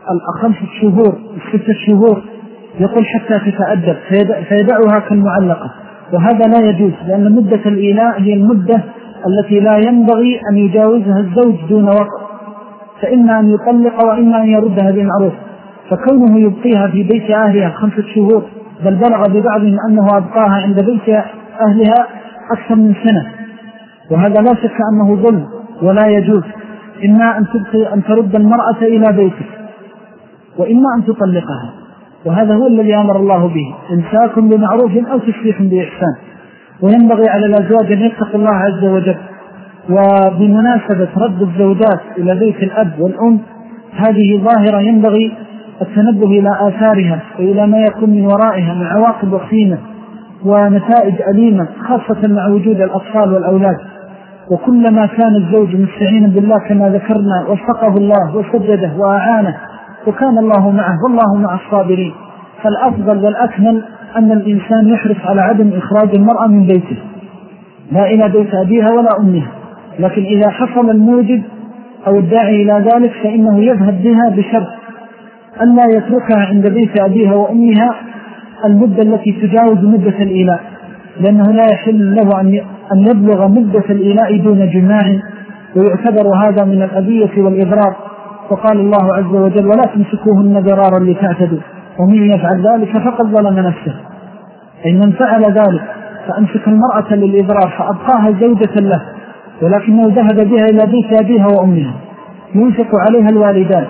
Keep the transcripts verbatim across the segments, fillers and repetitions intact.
الخمسة شهور الستة شهور يقول حتى تتأدب فيدعها كالمعلقة، وهذا لا يجوز، لأن مدة الإيلاء هي المدة التي لا ينبغي أن يجاوزها الزوج دون وقت، فإما أن يطلق وإما أن يردها بمعروف. فكونه يبقيها في بيت أهلها خمسة شهور، بل بلغ ببعضهم أنه أبقاها عند بيت أهلها أكثر من سنة، وهذا لا شك أنه ظلم ولا يجوز. إما أن تبقي أن ترد المرأة إلى بيتك، وإما أن تطلقها، وهذا هو الذي أمر الله به، إمساكم بمعروف أو تسريح بإحسان. وينبغي على الأزواج أن يتقوا الله عز وجل. وبمناسبة رد الزوجات إلى بيت الأب والأم، هذه ظاهرة ينبغي التنبه إلى آثارها وإلى ما يكون من ورائها من عواقب وخيمة ونتائج أليمة، خاصة مع وجود الأطفال والأولاد. وكلما كان الزوج مستعينا بالله كما ذكرنا وفقه الله وسدده وأعانه وكان الله معه والله مع الصابرين، فالأفضل والأكمل أن الإنسان يحرص على عدم إخراج المرأة من بيته، لا إلى بيت أبيها ولا أمها. لكن إذا حصل الموجب أو الداعي إلى ذلك فإنه يذهب بها بشرط أن لا يتركها عند بيت أبيها وأمها المدة التي تجاوز مدة الإيلاء، لأنه لا يحل له أن يبلغ مدة الإيلاء دون جماع، ويعتبر هذا من الأذية والإضرار. وقال الله عز وجل: ولا تمسكوهن ضرارا لتعتدوا ومن يفعل ذلك فقد ظلم نفسه. أي من فعل ذلك فأمسك المرأة للإضرار فأبقاها زوجة له، ولكنه ذهب بها إلى بيت أبيها وأمها، ينفق عليها الوالدان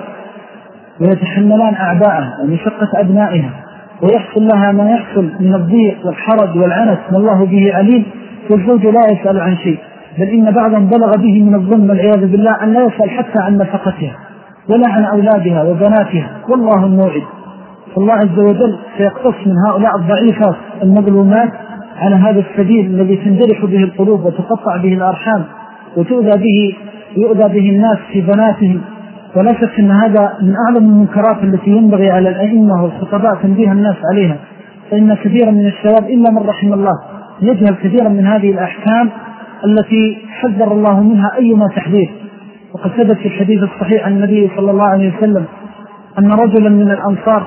ويتحملان أعباءها ومشقة أبنائها، ويحصل لها ما يحصل من الضيق والحرج والعنت والله به عليم، والزوج لا يسأل عن شيء، بل إن بعضهم بلغ به من الظلم والعياذ بالله أن لا يسأل حتى عن نفقتها ولا عن أولادها وبناتها، والله الموعد. فالله عز وجل سيقتص من هؤلاء الضعيفات المظلومات على هذا السبيل الذي تنجرح به القلوب وتقطع به الأرحام وتؤذى به يؤذى به الناس في بناتهم. ولا شك أن هذا من أعظم المنكرات التي ينبغي على الأئمة والخطباء تنبيه الناس عليها، فإن كثيرا من الشباب إلا من رحم الله يجهل كثيرا من هذه الأحكام التي حذر الله منها أيما تحذير. وقد ثبت في الحديث الصحيح عن النبي صلى الله عليه وسلم أن رجلا من الأنصار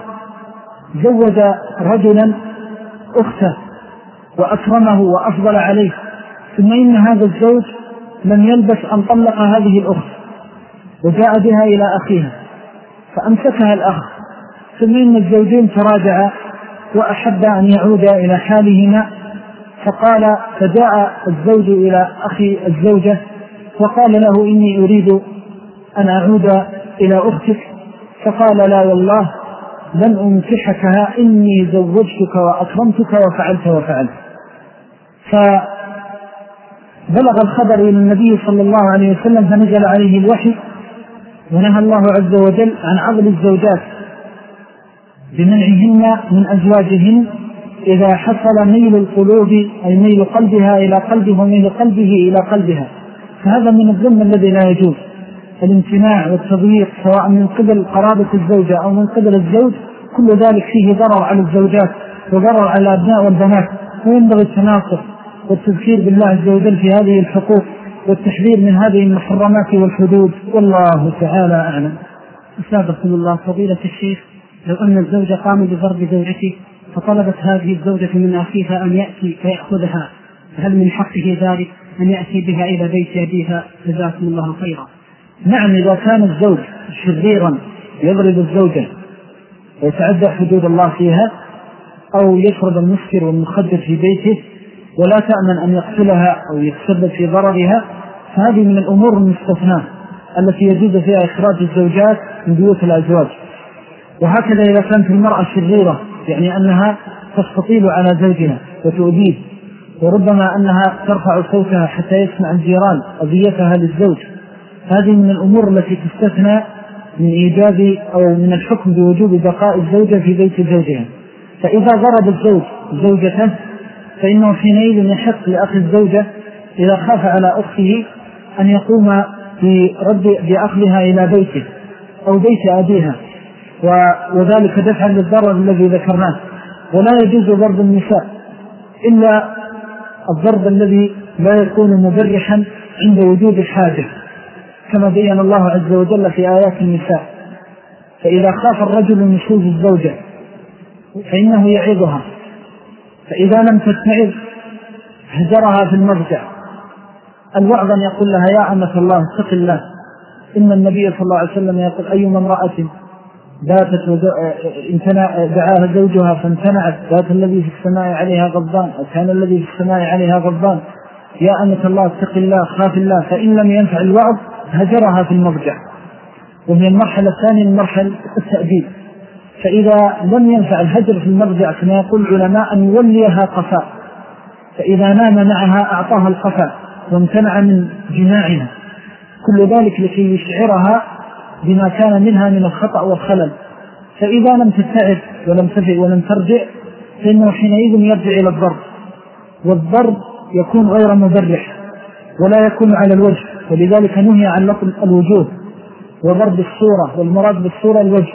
زوج رجلا أخته وأكرمه وأفضل عليه، ثم إن هذا الزوج لم يلبث أن طلق هذه الأخت وجاء بها إلى أخيها فأمسكها الأخ، ثم إن الزوجين تراجعا وأحب أن يعودا إلى حالهما، فقال فجاء الزوج إلى أخي الزوجة وقال له: إني أريد أن أعود إلى أختك، فقال: لا والله لن أنكحكها، إني زوجتك وأكرمتك وفعلت وفعلت. فبلغ الخبر إلى النبي صلى الله عليه وسلم فنزل عليه الوحي، ونهى الله عز وجل عن عضل الزوجات بمنعهن من أزواجهن إذا حصل ميل القلوب أي ميل قلبها إلى قلبه وميل قلبه إلى قلبها، فهذا من الظلم الذي لا يجوز. الامتناع والتضييق سواء من قبل قرابة الزوجة أو من قبل الزوج كل ذلك فيه ضرر على الزوجات وضرر على الأبناء والبنات، وينبغي التناصر والتذكير بالله عز وجل في هذه الحقوق والتحذير من هذه المحرمات والحدود، والله تعالى أعلم. أسابقكم الله فضيلة الشيخ، لو أن الزوج قام بضرب زوجته فطلبت هذه الزوجة من أخيها أن يأتي فيأخذها، فهل من حقه ذلك أن يأتي بها إلى بيت أبيها؟ جزاكم الله خيرا. نعم، إذا كان الزوج شريرا يضرب الزوجة ويتعدى حدود الله فيها، أو يشرب المسكر والمخدر في بيته ولا تأمن أن يقتلها أو يتسبب في ضررها، فهذه من الأمور المستثناة التي يجوز فيها إخراج الزوجات من بيوت الأزواج. وهكذا إذا كانت المرأة شريرة، يعني أنها تستطيل على زوجها وتؤذيه، وربما أنها ترفع صوتها حتى يسمع الجيران أذيتها للزوج، هذه من الأمور التي تستثنى من إيجاب أو من الحكم بوجوب بقاء الزوجة في بيت زوجها. فإذا ضرب الزوج زوجته فإنه حينئذ يحق لأخي الزوجة إذا خاف على أخته أن يقوم برد بأخذها إلى بيته أو بيت أبيها، وذلك دفعا للضرر الذي ذكرناه. ولا يجوز ضرب النساء إلا الضرب الذي لا يكون مبرحا عند وجود الحاجة، كما بين الله عز وجل في آيات النساء: فإذا خاف الرجل نشوز الزوجة فإنه يعظها، فإذا لم تتعظ هجرها في المضجع. الوعظ أن يقول لها يا أمة الله اتق الله، إن النبي صلى الله عليه وسلم يقول أيما امرأة باتت دعاها زوجها فامتنعت بات الذي في السماء عليها غضبان أو كان الذي في السماء عليها غضبان، يا أمة الله اتق الله خاف الله، فإن لم ينفع الوعظ هجرها في المضجع. وهي المرحلة الثانية من مرحلة التأديب. فإذا لم ينفع الهجر في المضجع كما يقول العلماء أن يوليها قفاء، فإذا نام معها أعطاها القفاء وامتنع من جماعها، كل ذلك لكي يشعرها بما كان منها من الخطأ والخلل. فإذا لم تتعب ولم تفع ولم ترجع فإنه حينئذ يرجع إلى الضرب، والضرب يكون غير مبرح ولا يكون على الوجه، ولذلك نهي عن لطم الوجوه وضرب الصورة، والمراد بالصورة الوجه،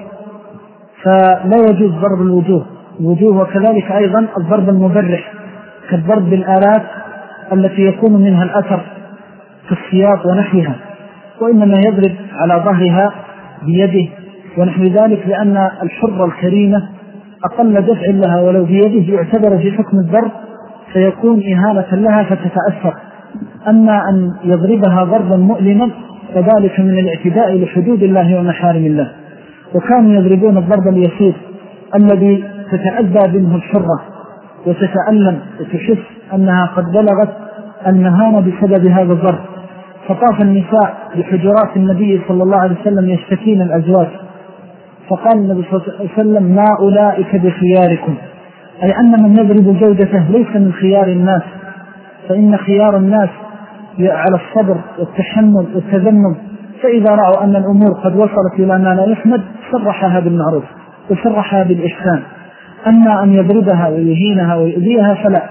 فلا يجوز ضرب الوجوه الوجوه وكذلك أيضا الضرب المبرح كالضرب بالآلات التي يكون منها الأثر في السياط ونحوها، وإنما يضرب على ظهرها بيده ونحو ذلك، لأن الحرة الكريمة أقل دفع لها ولو بيده يعتبر في حكم الضرب فيكون إهانة لها فتتأثر. أما أن يضربها ضربا مؤلما فذلك من الاعتداء لحدود الله ومحارم الله. وكانوا يضربون الضرب اليسير الذي تتأذى منه الحرة وتتألم وتحس أنها قد بلغت المهانة بسبب هذا الضرب. فطاف النساء بحجرات النبي صلى الله عليه وسلم يشتكين الأزواج، فقال النبي صلى الله عليه وسلم ما أولئك بخياركم، أي أن من يضرب زوجته ليس من خيار الناس، فإن خيار الناس على الصبر والتحمل والتذنب، فإذا رأوا أن الأمور قد وصلت إلى ما لا يحمد صرحها بالمعروف وصرحها بالإحسان. أما أن يضربها ويهينها ويؤذيها فلا.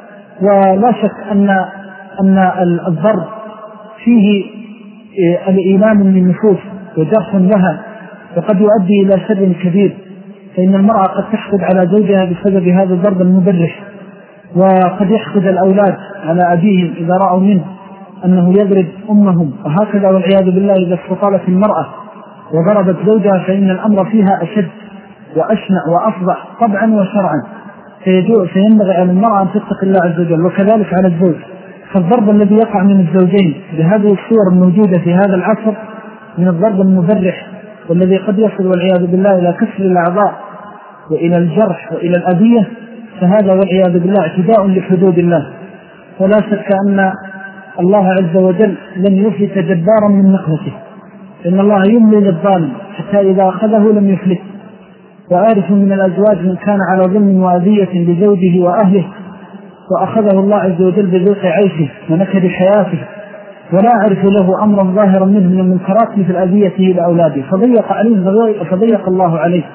ولا شك أن أن الضرب فيه الإيمان من النفوس وجرح لها، وقد يؤدي إلى شر كبير، فإن المرأة قد تحقد على زوجها بسبب هذا الضرب المبرح، وقد يحقد الأولاد على أبيهم إذا رأوا منه أنه يضرب أمهم، وهكذا والعياذ بالله إذا استطالت المرأة وضربت زوجها فإن الأمر فيها أشد وأشنع وأفضع طبعا وشرعا، فينبغي على المرأة أن تتق الله عز وجل، وكذلك على الزوج. فالضرب الذي يقع من الزوجين بهذه الصور الموجودة في هذا العصر من الضرب المبرح والذي قد يصل والعياذ بالله إلى كسر الأعضاء وإلى الجرح وإلى الأذية، فهذا والعياذ بالله اعتداء لحدود الله. ولا شك أن الله عز وجل لن يفلت جبارا من نقمته، إن الله يملي للظالم حتى إذا أخذه لم يفلت. وعارف من الأزواج من كان على ظلم وأذية لزوجه وأهله وأخذه الله عز وجل بذوق عيشه ونكد حياته، ولا أعرف له أمرا ظاهرا منه من المنكرات مثل أذيته لأولاده، فضيق عليه فضيق الله عليه.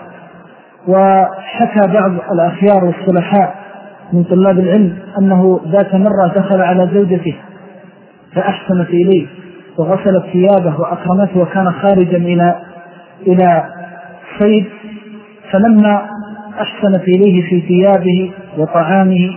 وحكى بعض الأخيار والصلحاء من طلاب العلم أنه ذات مرة دخل على زوجته فأحسنت إليه وغسلت ثيابه وأكرمته، وكان خارجا إلى إلى صيد، فلما أحسنت إليه في ثيابه وطعامه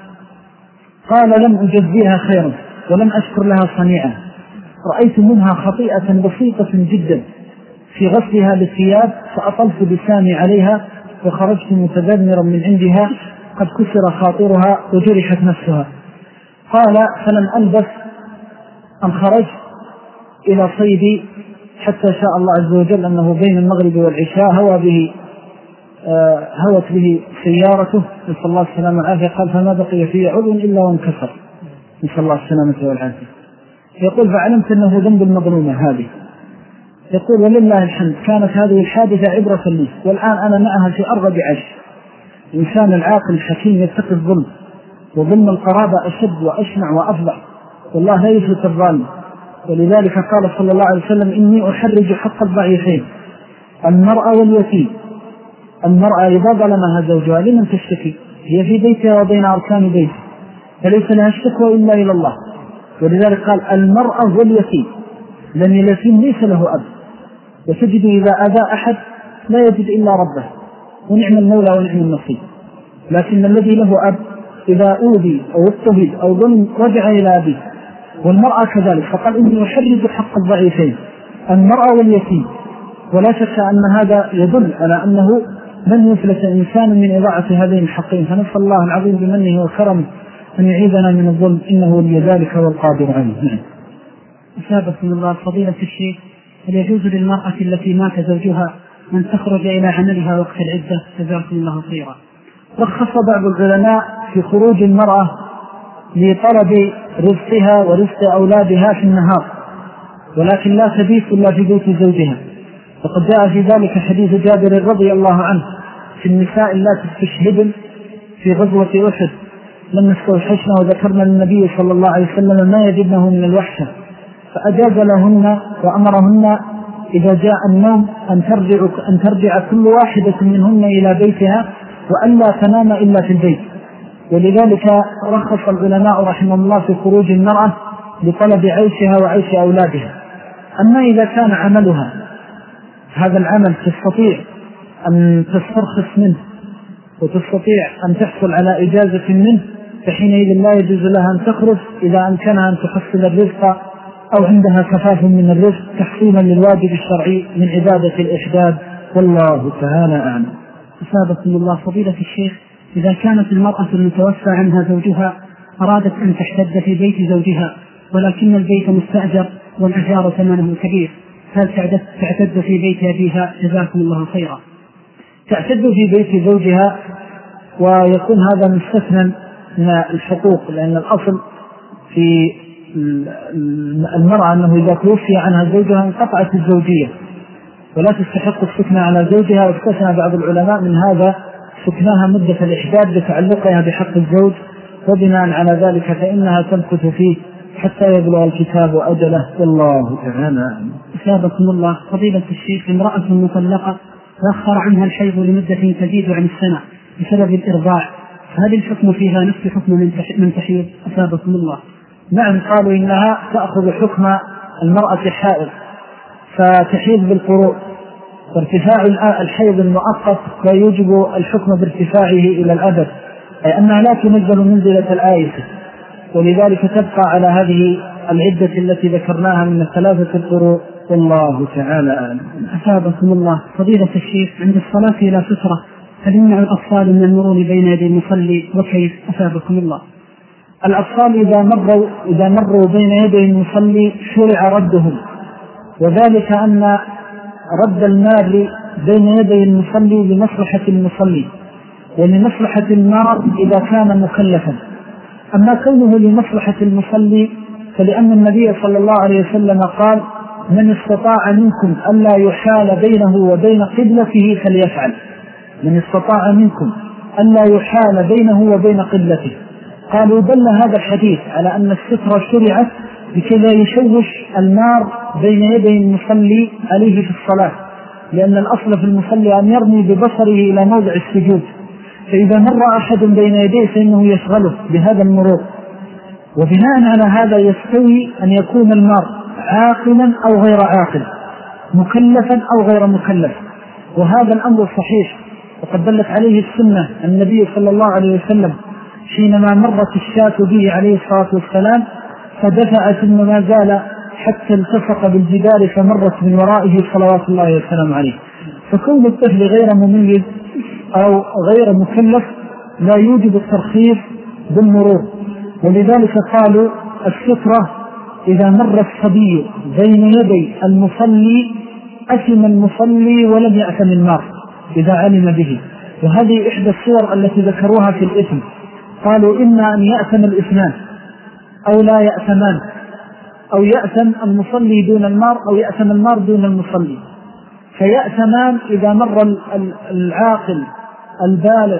قال لم أجزيها خيرا ولم أشكر لها صنيعا، رأيت منها خطيئة بسيطة جدا في غسلها للثياب فأطلت بسامي عليها وخرجت متذمرا من عندها قد كسر خاطرها وجرحت نفسها. قال فلم ألبث أن خرجت إلى صيدي حتى شاء الله عز وجل أنه بين المغرب والعشاء هوى به آه هوت به سيارته نسأل الله السلامة والعافية. قال فما بقي في عضو إلا وانكسر نسأل الله السلامة والعافية. يقول فعلمت أنه ذنب المظلومة هذه. يقول ولله الحمد كانت هذه الحادثة عبرة لي، والآن أنا معها في أرغب عيش. الإنسان العاقل الحكيم يتقي الظلم، وظلم القرابة أشد وأشنع وأفضع، والله لا يفلت الظالم. ولذلك قال صلى الله عليه وسلم إني أحرج حق الضعيفين المرأة واليتيم. المرأة إذا ظلمها زوجها لمن تشتكي؟ هي في بيتها وبين أركان بيتها، فليس لها الشكوى إلا إلى الله. ولذلك قال المرأة واليتيم، لأن اليتيم ليس له أب، وتجد إذا أذى أحد لا يجد إلا ربه، ونعم المولى ونعم النصير. لكن الذي له أب إذا أوذي أو اضطهد أو ظلم رجع إلى أبيه، والمرأة كذلك. فقال إني أحرج حق الضعيفين المرأة واليتيم، ولا شك أن هذا يدل على أنه من يفلت إنسان من إضاعة هذين الحقين. فنسأل الله العظيم بمنه وكرمه أن يعيذنا من الظلم، إنه ولي ذلك والقادر عليه. أثابكم الله فضيلة الشيخ، هل يجوز للمرأة التي مات زوجها أن تخرج إلى عملها وقت العدة؟ جزاكم الله خيرا. رخص بعض العلماء في خروج المرأة لطلب رزقها ورزق أولادها في النهار، ولكن لا تبيت إلا في بيت زوجها. وقد جاء في ذلك حديث جابر رضي الله عنه في النساء اللاتي استشهدن في غزوة أحد لما استوحشنا وذكرنا للنبي صلى الله عليه وسلم ما يجدنه من الوحشة، فأجاز لهن وأمرهن إذا جاء النوم أن ترجع, أن ترجع كل واحدة منهن إلى بيتها وأن لا تنام إلا في البيت. ولذلك رخص العلماء رحمه الله في خروج المرأة لطلب عيشها وعيش أولادها. أما إذا كان عملها هذا العمل تستطيع أن تسترخص منه وتستطيع أن تحصل على إجازة منه، فحينئذ لا يجوز لها أن تخرج إذا أمكنها أن تحصل الرزق أو عندها كفاف من الرزق تحصيلا للواجب الشرعي من عبادة الإحداد، والله تعالى أعلم. أثابكم الله فضيلة الشيخ، إذا كانت المرأة المتوفى عنها زوجها أرادت أن تحتد في بيت زوجها ولكن البيت مستأجر والإيجار ثمنه كبير، هل تعتد في بيت أبيها؟ جزاكم الله خيرا. تعتد في بيت زوجها، ويكون هذا مستثنى من الحقوق، لأن الأصل في المرأة أنه إذا توفي عنها زوجها انقطعت الزوجية ولا تستحق السكنة على زوجها. واستثنى بعض العلماء من هذا سكناها مدة الإحداد بتعلقها بحق الزوج، وبناء على ذلك فإنها تمكث فيه حتى يبلغ الكتاب أجله، والله تعالى. أثابكم الله فضيلة الشيخ، امرأة مطلقة تأخر عنها الحيض لمدة تزيد عن السنة بسبب الإرضاع، هل الحكم فيها نفس حكم من تحيض؟ أثابكم الله. نعم، قالوا إنها تأخذ حكم المرأة الحائض فتحيض بالقروء، وارتفاع الحيض المؤقت لا يوجب الحكم بارتفاعه إلى الأبد، أي أنها لا تنزل منزلة الآيسة، ولذلك تبقى على هذه العدة التي ذكرناها من الثلاثة القروء، والله تعالى أعلم. أثابكم الله فضيلة الشيخ، عند الصلاة إلى سترة هل يمنع الأطفال من المرور بين يدي المصلي وكيف؟ أثابكم الله. الأطفال إذا مروا, إذا مروا بين يدي المصلي شرع ردهم، وذلك أن رد المار بين يدي المصلي لمصلحة المصلي ولمصلحة المار إذا كان مكلفا. أما كونه لمصلحة المصلي فلأن النبي صلى الله عليه وسلم قال: من استطاع منكم ألا يحال بينه وبين قبلته فليفعل. من استطاع منكم ألا يحال بينه وبين قبلته. قالوا دل هذا الحديث على أن الستر شرعت لكي لا يشوش المار بين يدي المصلي عليه في الصلاة، لأن الأصل في المصلي أن يرمي ببصره إلى موضع السجود، فإذا مر أحد بين يديه فإنه يشغله بهذا المرور. وبناء على هذا يستوي أن يكون المار عاقلا أو غير عاقل، مكلفا أو غير مكلف، وهذا الأمر صحيح وقد دلت عليه السنة. النبي صلى الله عليه وسلم حينما مرت الشاة به عليه الصلاة والسلام فدفع ثم ما زال حتى التصق بالجدار فمرت من ورائه صلوات الله والسلام عليه. فكون الطفل غير مميز أو غير مكلف لا يوجب الترخيص بالمرور، ولذلك قالوا السترة إذا مر الصبي بين يدي المصلي أثم المصلي ولم يأثم المار إذا علم به. وهذه إحدى الصور التي ذكروها في الإثم، قالوا إما أن يأثم الإثمان أو لا يأثمان، أو يأثم المصلي دون المار أو يأثم المار دون المصلي. فيأثمان إذا مر العاقل البالغ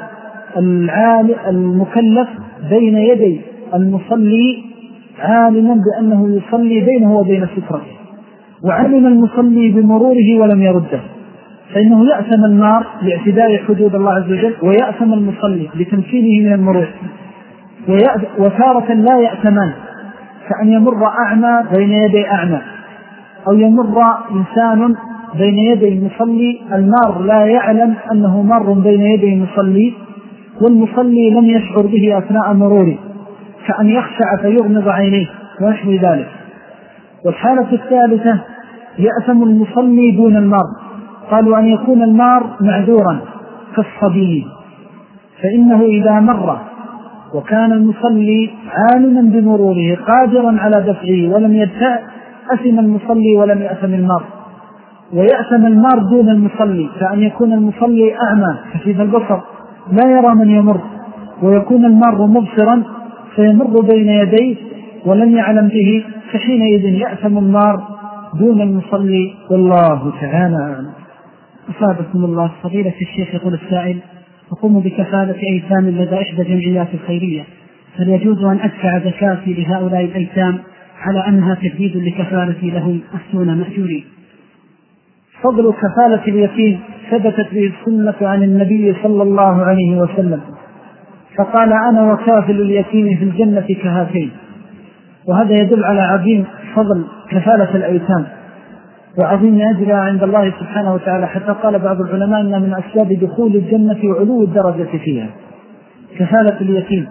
المكلف بين يدي المصلي عالما بأنه يصلي بينه وبين سترته، وعلم المصلي بمروره ولم يرده، فإنه يأثم النار باعتداء حدود الله عز وجل، ويأثم المصلي بتمكينه من المرور. وتارة لا يأثمان، كأن يمر أعمى بين يدي أعمى، أو يمر إنسان بين يدي المصلي المار لا يعلم أنه مر بين يدي المصلي والمصلي لم يشعر به أثناء مروره، كأن يخشع فيغمض عينيه ونحو ذلك. والحالة الثالثة يأثم المصلي دون المار، قالوا أن يكون المار معذورا كالصبي، فإنه إذا مر وكان المصلي عالما بمروره قادرا على دفعه ولم يدفع أثم المصلي ولم يأثم المار. ويأثم المار دون المصلي، فأن يكون المصلي أعمى خفيف البصر لا يرى من يمر، ويكون المار مبصرا فيمر بين يديه ولم يعلم به، فحينئذ يأثم المار دون المصلي، والله تعالى أعلم. أصابكم الله. فضيلة الشيخ يقول السائل: أقوم بكفالة أيتام لدى إحدى الجمعيات الخيرية، هل يجوز أن أدفع زكاتي لهؤلاء الأيتام على أنها تجديد لكفالتي لهم أفتون مأجورين؟ فضل كفالة اليتيم ثبتت به السنة عن النبي صلى الله عليه وسلم، فقال: أنا وكافل اليتيم في الجنة كهاتين. وهذا يدل على عظيم فضل كفالة الأيتام وعظيم أجرها عند الله سبحانه وتعالى، حتى قال بعض العلماء أن من أسباب دخول الجنة وعلو الدرجة فيها كفالة اليتيم.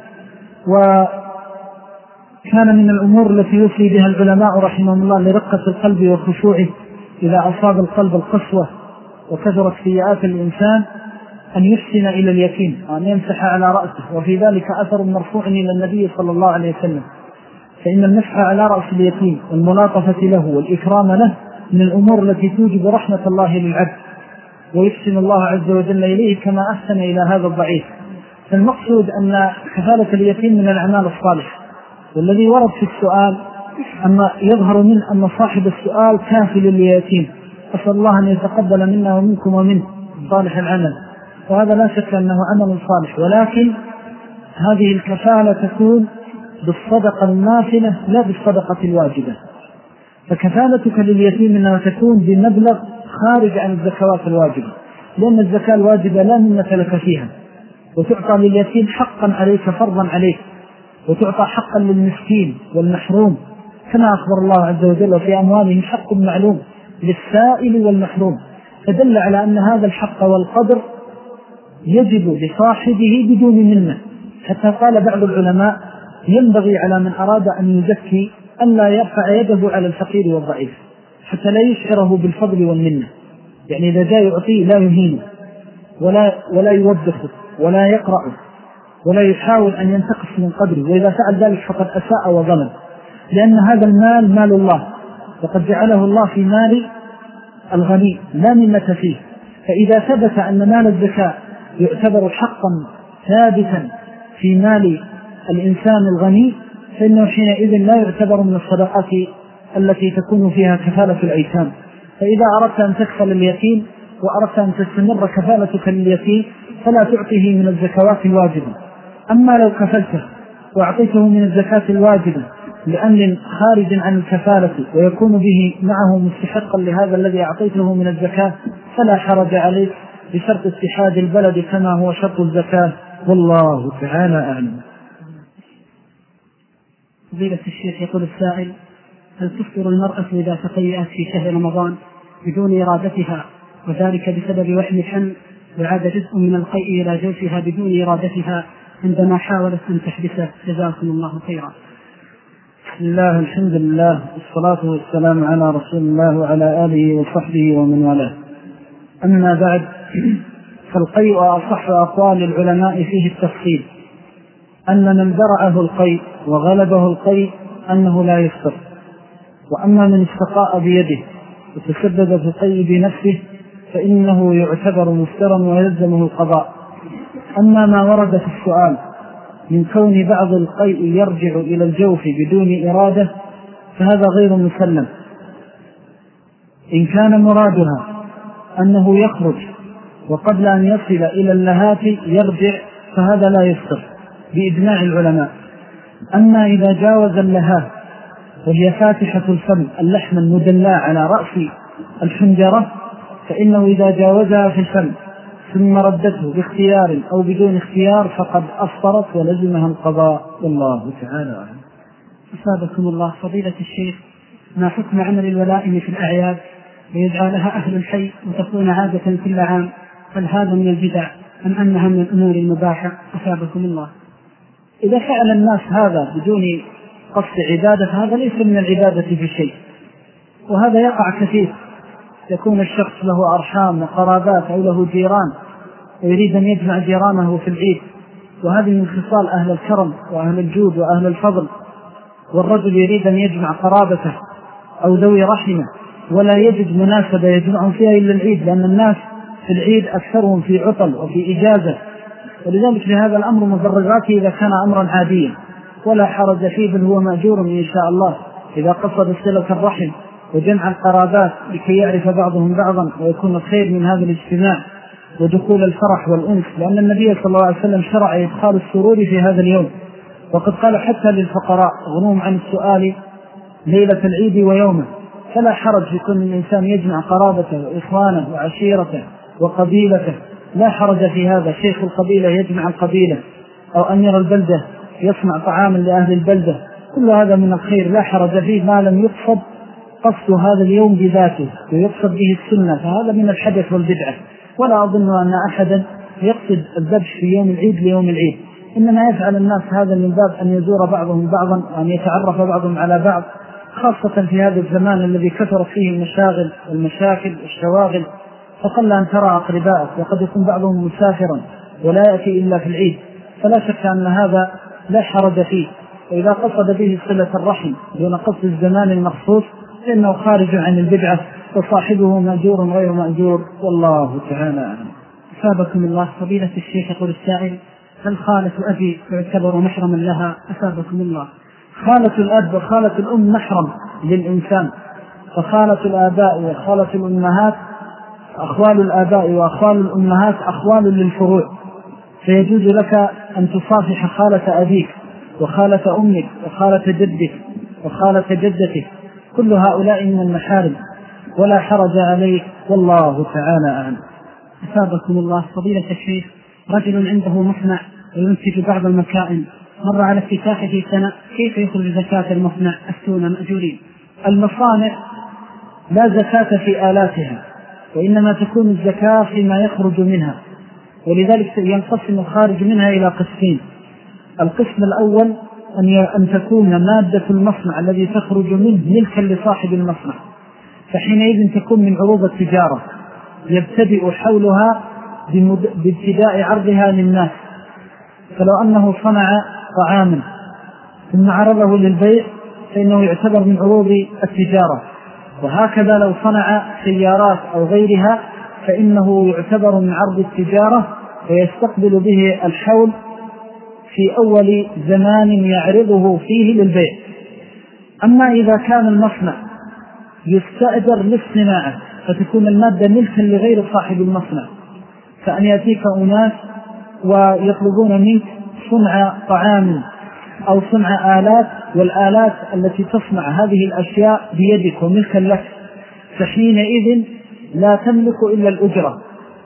وكان من الأمور التي يوصي بها العلماء رحمهم الله لرقة القلب وخشوعه إذا أصاب القلب القسوة وكثرت سيئات الإنسان أن يحسن إلى اليتيم وأن يمسح على رأسه، وفي ذلك أثر مرفوع إلى النبي صلى الله عليه وسلم، فإن المسح على رأس اليتيم والملاطفة له والإكرام له من الأمور التي توجب رحمة الله للعبد ويحسن الله عز وجل إليه كما أحسن إلى هذا الضعيف. فالمقصود أن كفالة اليتيم من الأعمال الصالحة. والذي ورد في السؤال أما يظهر من أن صاحب السؤال كافل لليتيم، أسأل الله أن يتقبل منا ومنكم ومنه صالح العمل، وهذا لا شك أنه عمل صالح، ولكن هذه الكفالة تكون بالصدقة النافلة لا بالصدقة الواجبة. فكفالتك لليتيم أنها تكون بمبلغ خارج عن الزكوات الواجبة، لأن الزكاة الواجبة لا منة لك فيها، وتعطى لليتيم حقا عليك فرضا عليك، وتعطى حقا للمسكين والمحروم، كما أخبر الله عز وجل في أموالهم حق معلوم للسائل والمحروم، فدل على أن هذا الحق والقدر يجب لصاحبه بدون منة. حتى قال بعض العلماء: ينبغي على من أراد أن يزكي أن لا يرفع يده على الفقير والضعيف حتى لا يشعره بالفضل والمنة، يعني إذا جاء يعطيه لا يهينه ولا, ولا يوبخه ولا يقرأه ولا يحاول أن ينتقص من قدره، وإذا فعل ذلك فقد أساء وظلم، لأن هذا المال مال الله وقد جعله الله في مال الغني لا منة فيه. فإذا ثبت أن مال الزكاة يعتبر حقا ثابتا في مال الإنسان الغني، فإنه حينئذ لا يعتبر من الصدقات التي تكون فيها كفالة الأيتام. فإذا أردت أن تكفل اليتيم وأردت أن تستمر كفالتك لليتيم فلا تعطيه من الزكوات الواجبة. أما لو كفلته وأعطيته من الزكاة الواجبة لأمر خارج عن الكفالة ويكون به معه مستحقا لهذا الذي أعطيته من الزكاة فلا حرج عليه بشرط اتحاد البلد كما هو شرط الزكاة، والله تعالى أعلم. فضيلة الشيخ يقول السائل: هل تفطر المرأة إذا تقيأت في شهر رمضان بدون إرادتها، وذلك بسبب وحم الحمل وعاد جزء من القيء إلى جوفها بدون إرادتها عندما حاولت أن تحبسه؟ جزاكم الله خيرا. بسم الله، الحمد لله، والصلاة والسلام على رسول الله وعلى آله وصحبه ومن والاه. أما بعد، فالقيء أصح أقوال العلماء فيه التفصيل، أن من درعه القيء وغلبه القيء أنه لا يفطر، وأما من استقاء بيده وتسبب في القيء بنفسه فإنه يعتبر مفترا ويلزمه القضاء. أما ما ورد في السؤال من كون بعض القيء يرجع إلى الجوف بدون إرادة فهذا غير مسلم. إن كان مرادها أنه يخرج وقبل أن يصل إلى اللهات يرجع فهذا لا يفطر بإجماع العلماء. أما إذا جاوز اللهات وهي فاتحة الفم اللحم المدلى على رأس الحنجرة فإنه إذا جاوزها في الفم ثم ردته باختيار أو بدون اختيار فقد أفطرت ولزمها القضاء، والله تعالى أعلم. أصابكم الله. فضيلة الشيخ، ما حكم عمل الولائم في الأعياد ويدعى لها أهل الحي وتكون عادة كل عام؟ هل هذا من البدع أم أنها من الأمور المباحة؟ أصابكم الله. إذا فعل الناس هذا بدون قصد عبادة هذا ليس من العبادة في شيء، وهذا يقع كثير. يكون الشخص له أرحام وقرابات أو له جيران ويريد أن يجمع جيرانه في العيد، وهذه من خصال أهل الكرم وأهل الجود وأهل الفضل. والرجل يريد أن يجمع قرابته أو ذوي رحمه ولا يجد مناسبة يجمعهم فيها إلا العيد، لأن الناس في العيد أكثرهم في عطل وفي إجازة، ولذلك لهذا الأمر مبرراته إذا كان أمرا عاديا ولا حرج فيه، بل هو مأجور إن شاء الله إذا قصد صلة الرحم وجمع القرابات لكي يعرف بعضهم بعضا ويكون الخير من هذا الاجتماع ودخول الفرح والأنس، لأن النبي صلى الله عليه وسلم شرع إدخال السرور في هذا اليوم، وقد قال حتى للفقراء غنوهم عن السؤال ليلة العيد ويومه. فلا حرج في كل الإنسان يجمع قرابته وإخوانه وعشيرته وقبيلته، لا حرج في هذا. شيخ القبيلة يجمع القبيلة، أو أمير البلدة يصنع طعاما لأهل البلدة، كل هذا من الخير لا حرج فيه ما لم يقصد قصد هذا اليوم بذاته ويقصد به السنة، فهذا من الحدث والبدعة. ولا أظن أن أحدا يقصد الذبح في يوم العيد ليوم العيد، إنما يفعل الناس هذا من باب أن يزور بعضهم بعضا وأن يتعرف بعضهم على بعض، خاصة في هذا الزمان الذي كثرت فيه المشاغل والمشاكل والشواغل، فقل أن ترى أقربائك، وقد يكون بعضهم مسافرا ولا يأتي إلا في العيد، فلا شك أن هذا لا حرج فيه. وإذا قصد به صلة الرحم دون قصد الزمان المخصوص فإنه خارج عن البدعة وصاحبه مأجور غير مأجور، والله تعالى أعلم. أثابكم الله. فضيلة الشيخ يقول السائل: هل خالة أبي تعتبر محرما لها؟ أثابكم الله. خالة الأب وخالة الأم محرم للإنسان، فخالة الآباء وخالة الأمهات أخوال الآباء وأخوال الأمهات أخوال للفروع، فيجوز لك أن تصافح خالة أبيك وخالة أمك وخالة جدك وخالة جدتك، كل هؤلاء من المحارم ولا حرج عليك، والله تعالى أعلم. أثابكم الله. فضيلة الشيخ: رجل عنده مصنع وينتج بعض المكائن، مر على افتتاحه سنة، كيف يخرج زكاة المصنع؟ أفتونا مأجورين. المصانع لا زكاة في آلاتها، وإنما تكون الزكاة فيما يخرج منها، ولذلك ينقسم الخارج منها إلى قسمين. القسم الأول أن تكون مادة المصنع الذي تخرج منه ملكا لصاحب المصنع، فحينئذ تكون من عروض التجارة يبتدئ حولها بابتداء عرضها للناس. فلو أنه صنع طعاما ثم عرضه للبيع فإنه يعتبر من عروض التجارة، وهكذا لو صنع سيارات أو غيرها فإنه يعتبر من عرض التجارة ويستقبل به الحول في أول زمان يعرضه فيه للبيع. أما إذا كان المصنع يستأجر للصناعة فتكون المادة ملكا لغير صاحب المصنع، فأن يأتيك أناس ويطلبون منك صنع طعام أو صنع آلات، والآلات التي تصنع هذه الأشياء بيدك وملكا لك، فحينئذ لا تملك إلا الأجرة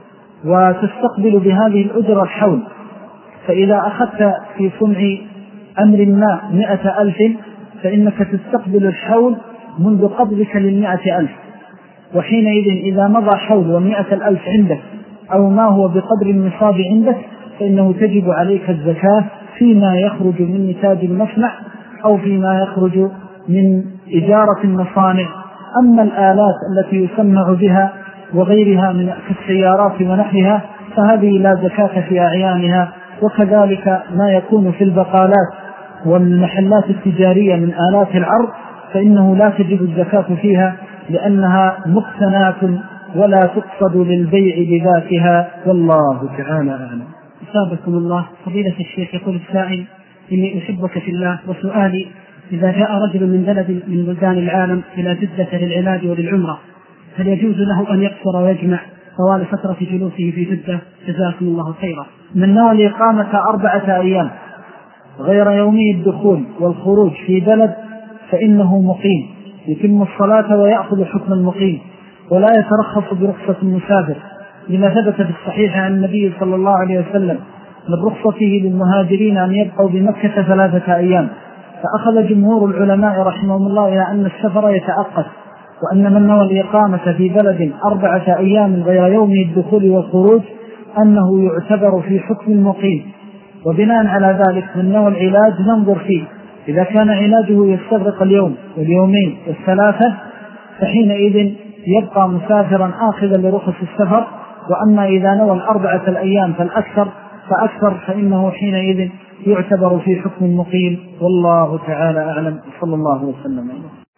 وتستقبل بهذه الأجرة الحول. فإذا أخذت في صنع أمر ما مئة ألف فإنك تستقبل الحول منذ قبضك للمئة ألف، وحينئذ إذا مضى حول والمئة الألف عندك أو ما هو بقدر النصاب عندك فإنه تجب عليك الزكاة فيما يخرج من نتاج المصنع أو فيما يخرج من إجارة المصانع. أما الآلات التي يصنع بها وغيرها من السيارات ونحوها فهذه لا زكاة في أعيانها، وكذلك ما يكون في البقالات والمحلات التجارية من آلات العرض فإنه لا تجب الزكاة فيها لأنها مقتنات ولا تقصد للبيع بذاتها، والله تعالى أعلم. أثابكم الله. فضيلة الشيخ يقول السائل: إني أحبك في الله، وسؤالي: إذا جاء رجل من بلد من بلدان العالم إلى جدة للعلاج وللعمرة، هل يجوز له أن يقصر ويجمع طوال فترة جلوسه في جدة؟ جزاكم الله خيرا. من نوع الإقامة أربعة أيام غير يومي الدخول والخروج في بلد فإنه مقيم، يتم الصلاة ويأخذ حكم المقيم ولا يترخص برخصة المسافر، لما ثبت في الصحيح عن النبي صلى الله عليه وسلم من رخصته للمهاجرين أن يبقوا بمكة ثلاثة أيام. فأخذ جمهور العلماء رحمهم الله إلى أن السفر يتأقت، وأن من نوى الإقامة في بلد أربعة أيام غير يوم الدخول والخروج أنه يعتبر في حكم المقيم. وبناء على ذلك من نوى العلاج ننظر فيه، إذا كان علاجه يستغرق اليوم واليومين والثلاثة فحينئذ يبقى مسافرا آخذا لرخص السفر. وأما إذا نوى الأربعة الأيام فالأكثر فأكثر فإنه حينئذ يعتبر في حكم المقيم. والله تعالى أعلم. صلى الله وسلم.